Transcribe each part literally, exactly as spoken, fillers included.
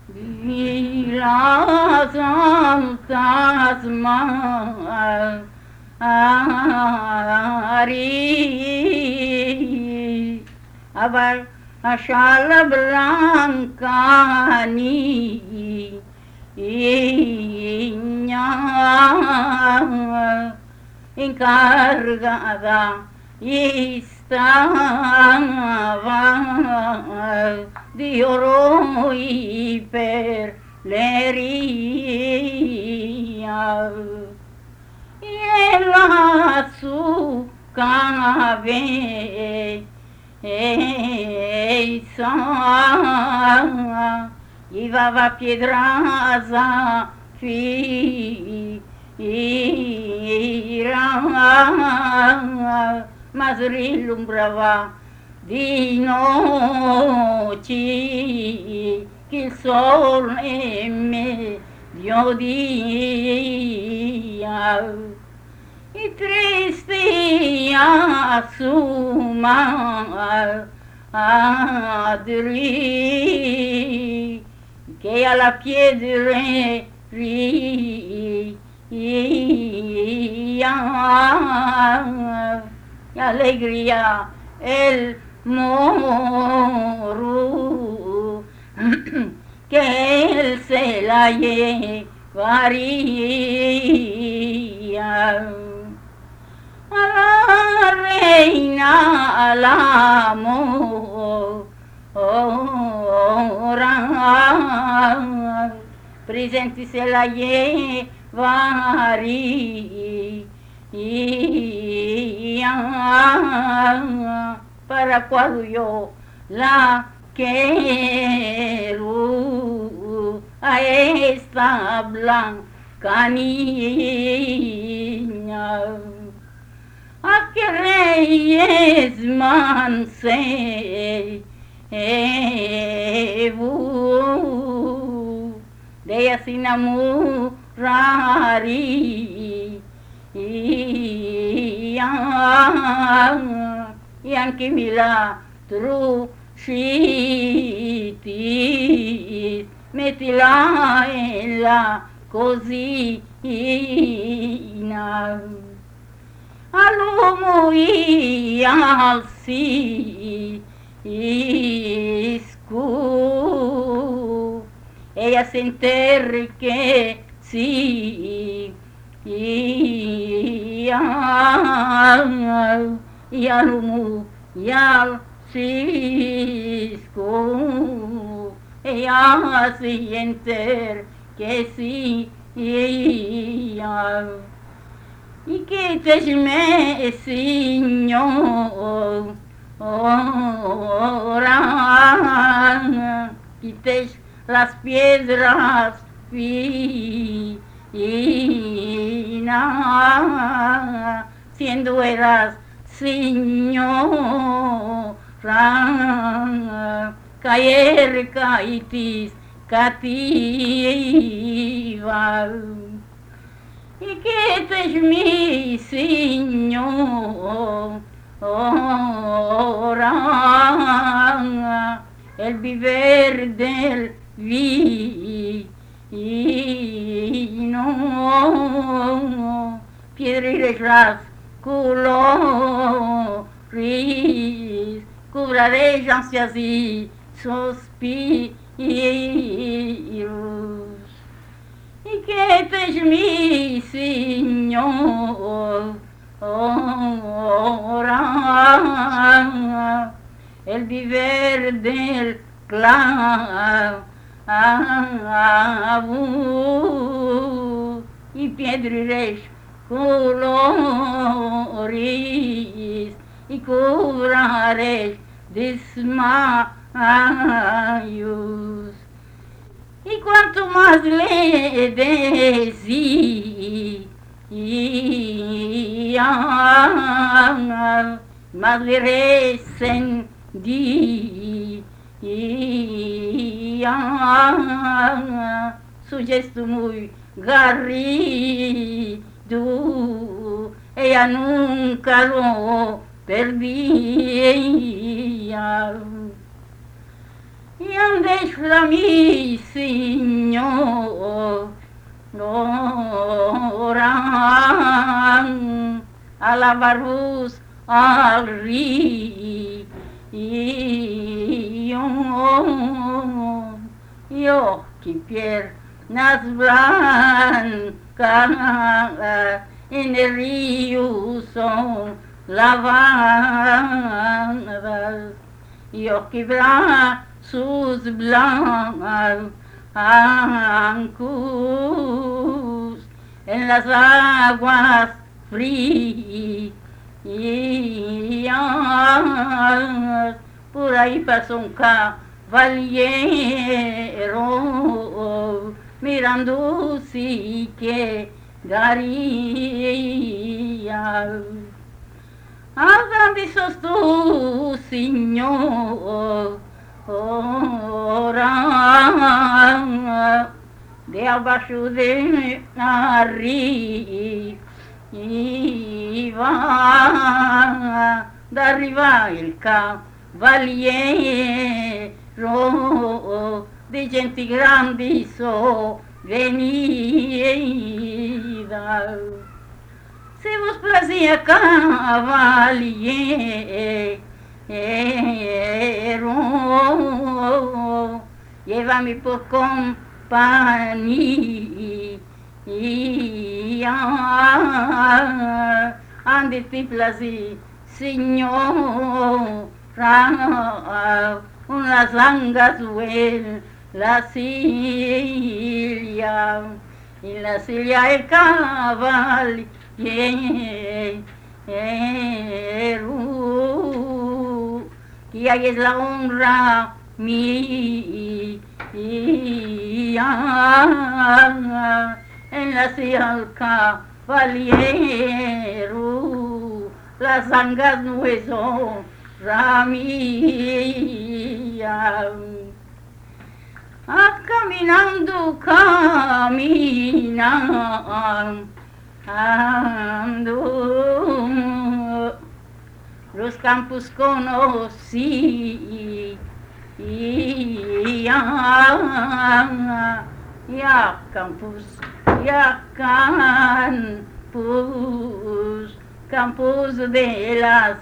Y las altas mares abar la blanca niña encargada estaba de oro y perlería y el azúcar llevaba piedras afiladas, mas relumbraba de noche que el sol en mediodía y triste a su madre que a la piedra ría y alegría el moro que él se la llevaría a la reina al amor presente se la llevaría para cuando yo la quiero a esta blanca niña. A que reyes mancebos de ella se enamoraría y aunque milagro chitis metila en la cocina al humo y al cisco ella se enterque sí y al y al humo y al cisco ella se enterque sí y al y quítesme, Señor, ora, quites las piedras finas, siendo eras, Señor, caer caitis cativa. Y que es mi Señor, ora, el vivir del vino, piedra y letras colores, cubra de ansias y suspiros. Y que es mi Señor, ora, el vivir del clavo y piedras colores y cubrares desmayos. Y cuanto más le decía, más le resentía su gesto muy garrido, ella nunca lo perdía. y andes la mi Señor, oran alabarus al río, yo que piernas blancas en el río son lavadas, yo que brazos blancos en las aguas frías. Por ahí pasó un caballero mirando si quedaría. Hagan sos tu Señor, ora de abaixo de arriba, de arriba el caballero de gente grande hizo venida. Se vos placía caballero, llévame por compañía, ande te plací, señora, unas langas en la silla, en la silla el caballero, y ahí es la honra mía, en la silla el caballero, las angas no son ramía. Ah, caminando, caminando, ando, los campos conocí, ya, ya campos, ya campos, campos de las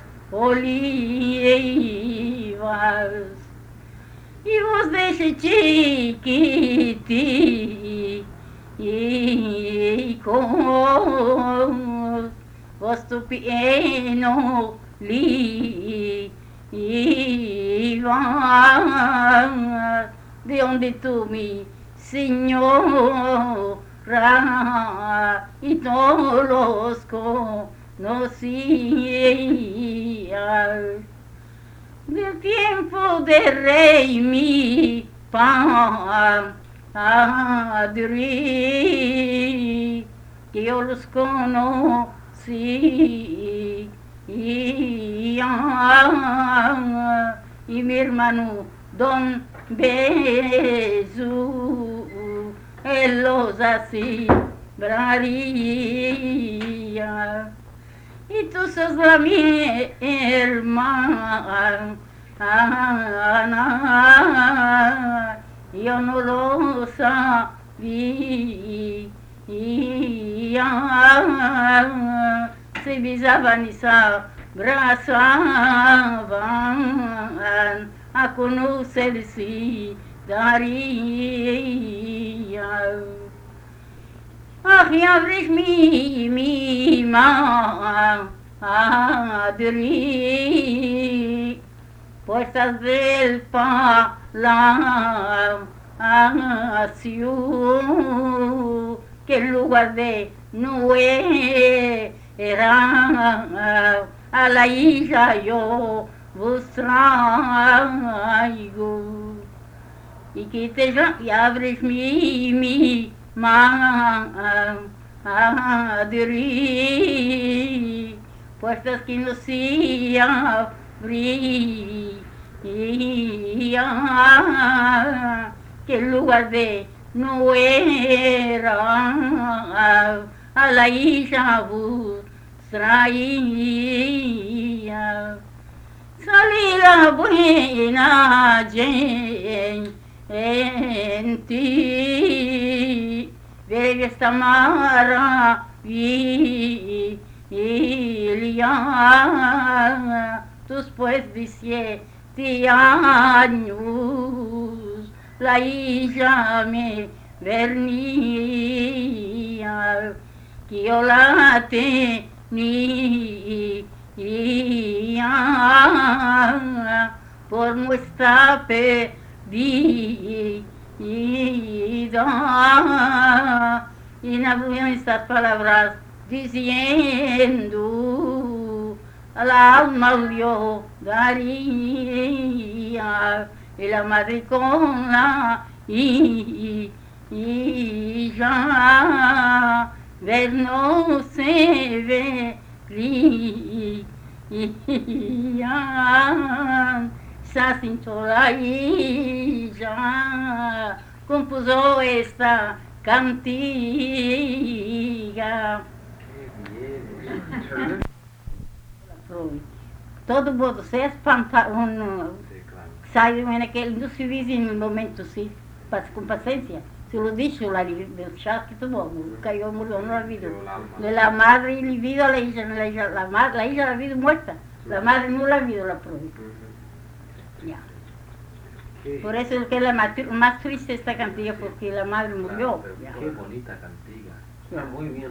olivas. Y vos desde chiquití, y con vos tu pie no li, ibas, de donde tú mi señora, y todos los conocías. Del tiempo de rey mi padre, que yo los conocí, y, y mi hermano Don Besu, él los asombraría. Y tú sos la mi hermana, yo no lo sabía, se besaban y se abrazaban, a conocerse daría. Ah, y abres mi, mi madre, puertas del palacio, que en lugar de Noé era a la hija yo vos traigo. Y que te y abres mi, mi madre, puertas que no se abrían, que en lugar de no era a la hija vos traía. salí la buena en ti, bella esta maravilla, después de siete años, la isla me venía, que yo la tenía por nuestra perdida, y no había estas palabras diciendo, al alma yo daría, y la madre con la hija, ver no se vería, esa cintura ella compuso esta cantiga. Todo mundo se espanta, um, saiu naquele, não se vive no momento, sim, com paciência. Se lo dicho, la del chat que tuvo, cayó, murió, no la ha habido. De la madre ni vida, la hija, la hija, la, madre, la hija la ha habido muerta, la madre no la ha habido, la prueba. Ya. Por eso es que es la más, más triste esta cantiga, porque la madre murió. Qué bonita cantiga. Está muy bien.